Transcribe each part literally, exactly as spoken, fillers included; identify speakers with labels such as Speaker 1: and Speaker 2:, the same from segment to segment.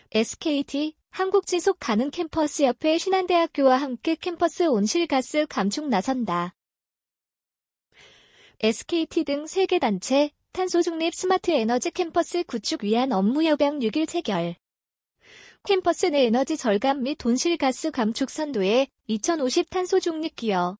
Speaker 1: 에스케이티, 한국지속가능캠퍼스협회 신한대학교와 함께 캠퍼스 온실가스 감축 나선다. 에스케이티 등 세 개 단체, 탄소중립 스마트 에너지 캠퍼스 구축 위한 업무협약 육 일 체결. 캠퍼스 내 에너지 절감 및 온실가스 감축 선도에 이천오십 탄소중립 기여.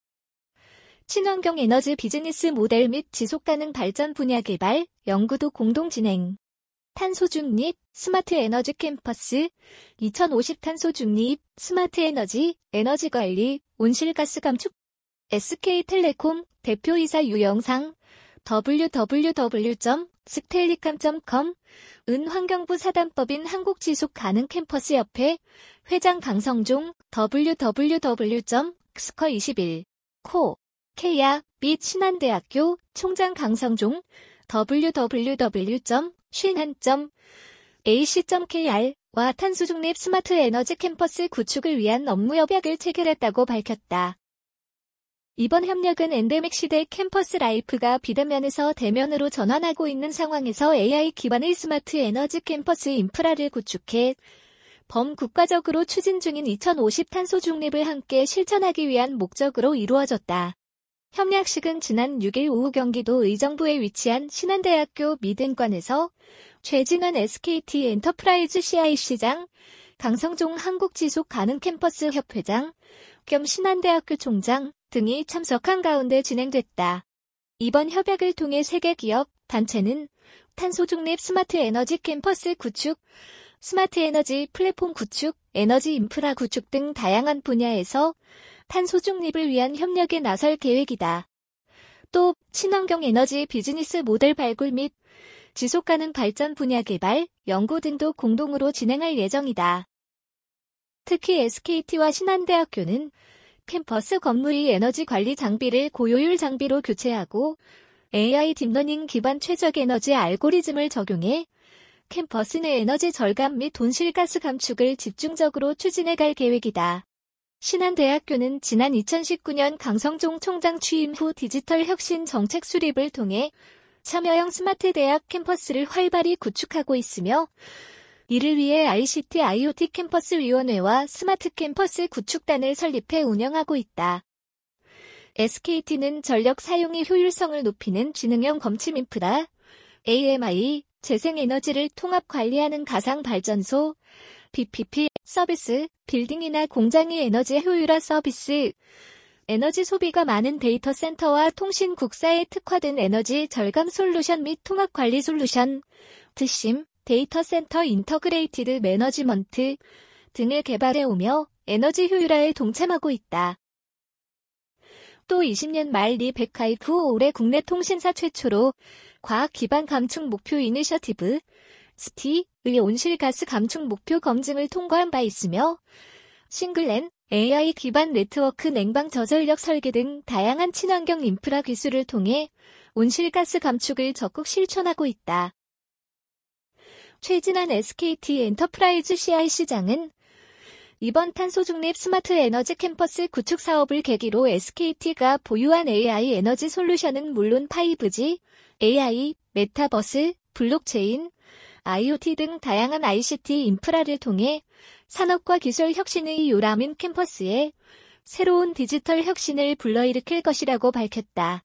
Speaker 1: 친환경 에너지 비즈니스 모델 및 지속가능 발전 분야 개발, 연구도 공동 진행. 탄소중립, 스마트 에너지 캠퍼스, 이천오십 탄소중립, 스마트 에너지, 에너지관리, 온실가스 감축. 에스케이텔레콤 대표이사 유영상, 더블유 더블유 더블유 점 스텔리캄 점 컴, 은 환경부 사단법인 한국지속가능캠퍼스협회, 회장 강성종, 더블유 더블유 더블유 점 스커 이십일, 코, 케야, 및 신한대학교, 총장 강성종, 더블유 더블유 더블유 점 쉰한 점 에이씨 점 케이알와 탄소중립 스마트 에너지 캠퍼스 구축을 위한 업무협약을 체결했다고 밝혔다. 이번 협력은 엔데믹 시대 캠퍼스 라이프가 비대면에서 대면으로 전환하고 있는 상황에서 에이아이 기반의 스마트 에너지 캠퍼스 인프라를 구축해 범국가적으로 추진 중인 이천오십 탄소 중립을 함께 실천하기 위한 목적으로 이루어졌다. 협약식은 지난 육 일 오후 경기도 의정부에 위치한 신한대학교 미den관에서 최진원 에스케이티 엔터프라이즈 씨아이씨장, 강성종 한국지속가능캠퍼스 협회장, 겸 신한대학교 총장 등이 참석한 가운데 진행됐다. 이번 협약을 통해 세 개 기업, 단체는 탄소중립 스마트 에너지 캠퍼스 구축, 스마트 에너지 플랫폼 구축, 에너지 인프라 구축 등 다양한 분야에서 탄소중립을 위한 협력에 나설 계획이다. 또 친환경 에너지 비즈니스 모델 발굴 및 지속가능 발전 분야 개발, 연구 등도 공동으로 진행할 예정이다. 특히 에스케이티와 신한대학교는 캠퍼스 건물의 에너지 관리 장비를 고효율 장비로 교체하고 에이아이 딥러닝 기반 최적 에너지 알고리즘을 적용해 캠퍼스 내 에너지 절감 및 온실가스 감축을 집중적으로 추진해갈 계획이다. 신한대학교는 지난 이천십구 년 강성종 총장 취임 후 디지털 혁신 정책 수립을 통해 참여형 스마트 대학 캠퍼스를 활발히 구축하고 있으며 이를 위해 아이씨티 아이오티 캠퍼스 위원회와 스마트 캠퍼스 구축단을 설립해 운영하고 있다. 에스케이티는 전력 사용의 효율성을 높이는 지능형 검침 인프라, 에이엠아이, 재생에너지를 통합 관리하는 가상발전소, 비피피 서비스, 빌딩이나 공장의 에너지 효율화 서비스, 에너지 소비가 많은 데이터 센터와 통신 국사에 특화된 에너지 절감 솔루션 및 통합 관리 솔루션, 드심, 데이터 센터 인터그레이티드 매너지먼트 등을 개발해 오며 에너지 효율화에 동참하고 있다. 또 이십 년 말 리 백하이프 후 올해 국내 통신사 최초로 과학 기반 감축 목표 이니셔티브 스티의 온실가스 감축 목표 검증을 통과한 바 있으며 싱글랜, 에이아이 기반 네트워크 냉방 저전력 설계 등 다양한 친환경 인프라 기술을 통해 온실가스 감축을 적극 실천하고 있다. 최진한 에스케이티 엔터프라이즈 씨아이씨장은 이번 탄소중립 스마트 에너지 캠퍼스 구축 사업을 계기로 에스케이티가 보유한 에이아이 에너지 솔루션은 물론 파이브지, 에이아이, 메타버스, 블록체인, 아이오티 등 다양한 아이씨티 인프라를 통해 산업과 기술 혁신의 요람인 캠퍼스에 새로운 디지털 혁신을 불러일으킬 것이라고 밝혔다.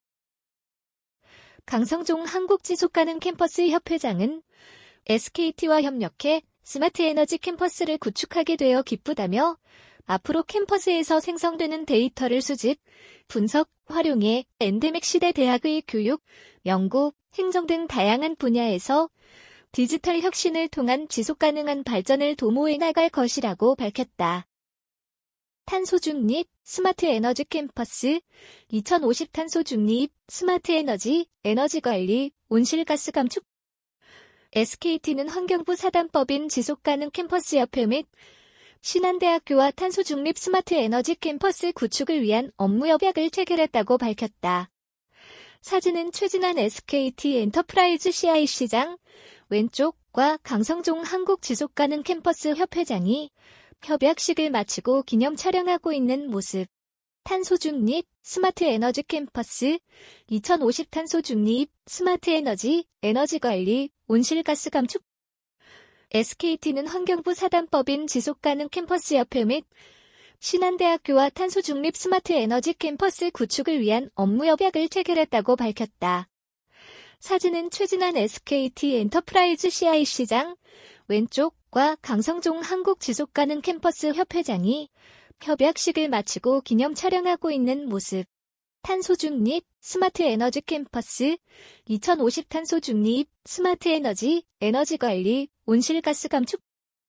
Speaker 1: 강성종 한국지속가능 캠퍼스 협회장은 에스케이티와 협력해 스마트 에너지 캠퍼스를 구축하게 되어 기쁘다며 앞으로 캠퍼스에서 생성되는 데이터를 수집, 분석, 활용해 엔데믹 시대 대학의 교육, 연구, 행정 등 다양한 분야에서 디지털 혁신을 통한 지속가능한 발전을 도모해 나갈 것이라고 밝혔다. 탄소중립, 스마트 에너지 캠퍼스, 이천오십 탄소중립, 스마트 에너지, 에너지관리, 온실가스 감축. 에스케이티는 환경부 사단법인 지속가능 캠퍼스협회 및 신한대학교와 탄소중립 스마트 에너지 캠퍼스 구축을 위한 업무협약을 체결했다고 밝혔다. 사진은 최진한 에스케이티 엔터프라이즈 씨아이씨장, 왼쪽과 강성종 한국지속가능 캠퍼스 협회장이 협약식을 마치고 기념 촬영하고 있는 모습. 탄소중립, 스마트 에너지 캠퍼스, 이천오십 탄소중립, 스마트 에너지, 에너지관리, 온실가스 감축. 에스케이티는 환경부 사단법인 지속가능 캠퍼스 협회 및 신한대학교와 탄소중립 스마트 에너지 캠퍼스 구축을 위한 업무 협약을 체결했다고 밝혔다. 사진은 최진환 에스케이티 엔터프라이즈 씨아이 시장, 왼쪽과 강성종 한국지속가능 캠퍼스 협회장이 협약식을 마치고 기념 촬영하고 있는 모습. 탄소중립 스마트 에너지 캠퍼스, 이천오십 탄소중립 스마트 에너지, 에너지관리, 온실가스 감축.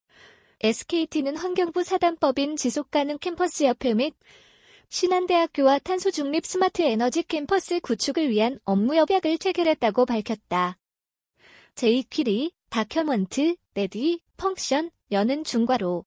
Speaker 1: 에스케이티는 환경부 사단법인 지속가능 캠퍼스 협회 및 신한대학교와 탄소중립 스마트 에너지 캠퍼스 구축을 위한 업무 협약을 체결했다고 밝혔다. 제이퀴리, 다큐먼트, 레디, 펑션, 여는 중괄호.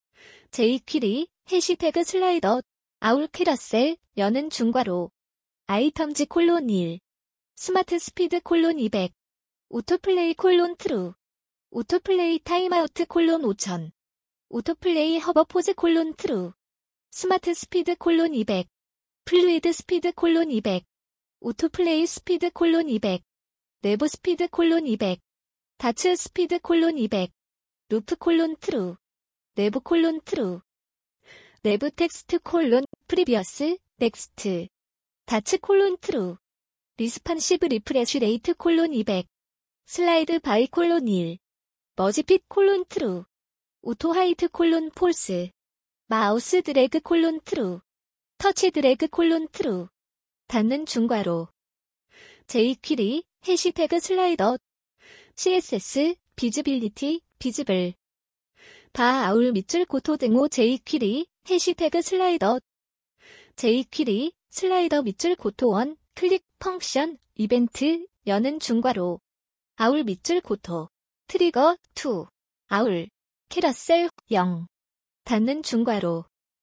Speaker 1: 제이퀴리, 해시태그 슬라이더, 아울 캐러셀, 여는 중괄호. 아이텀즈 콜론 일. 스마트 스피드 콜론 이백. 오토플레이 콜론 트루. 오토플레이 타임아우트 콜론 오천. 오토플레이 허버포즈 콜론 트루. 스마트 스피드 콜론 이백. 플루이드 스피드 콜론 이백. 오토플레이 스피드 콜론 이백. 내부 스피드 콜론 이백. 다츠 스피드 콜론 이백. 루프 콜론 트루. 내부 콜론 트루. 내부 텍스트 콜론 프리비어스 넥스트. 다츠 콜론 트루. 리스판시브 리프레쉬 레이트 콜론 이백. 슬라이드 바이 콜론 일. 머지핏 콜론 트루. 오토 하이트 콜론 폴스. 마우스 드래그 콜론 트루. 터치 드래그 콜론 트루. 닫는 중괄호. 제이퀴리, 해시태그 슬라이더. 씨에스에스, 비즈빌리티, 비즈블. 바 아울 밑줄 고토 등호 제이퀴리, 해시태그 슬라이더. 제이퀴리, 슬라이더 밑줄 고토 원, 클릭 펑션, 이벤트, 여는 중괄호. 아울 밑줄 고토. 트리거 투. 아울. 캐러셀 영. 닫는 중괄호.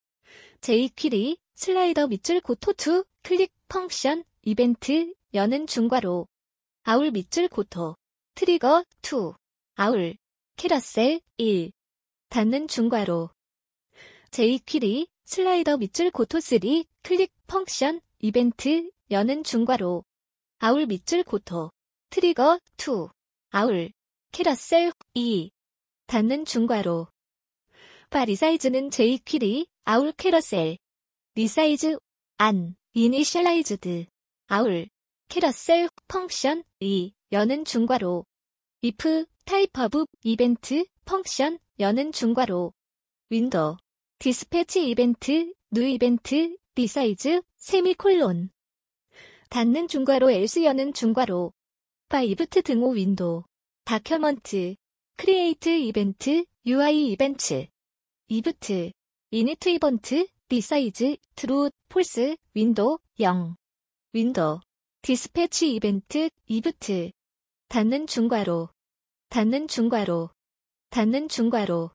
Speaker 1: 제이퀴리, 슬라이더 밑줄 고토 투, 클릭 펑션, 이벤트, 여는 중괄호. 아울 밑줄 고토. 트리거 투. 아울. 캐러셀 일. 닫는 중괄호. 제이퀴리, 슬라이더 밑줄 고토 쓰리, 클릭 펑션, 이벤트, 여는 중괄호. 아울 밑줄 고토. 트리거 투. 아울. 캐러셀 이. 닫는 중괄호. 바 리사이즈는 제이퀴리, 아울 캐러셀. 리사이즈, 안, 이니셜라이즈드. 아울. 캐러셀, 펑션, 이, 여는 중괄호. if, 타입 오브, 이벤트, 펑션, 여는 중괄호. 윈도우. 디스패치 이벤트, 뉴 이벤트, 리사이즈, 세미콜론. 닫는 중괄호 else 여는 중괄호. 바 이브트 등호 윈도우. 다큐먼트. 크리에이트 이벤트, 유아이 이벤트. 이브트. 이니트 이번트, 리사이즈, 트루, 폴스, 윈도우, 영. 윈도우. 디스패치 이벤트, 이브트. 닫는 중괄호. 닫는 중괄호. 닫는 중괄호.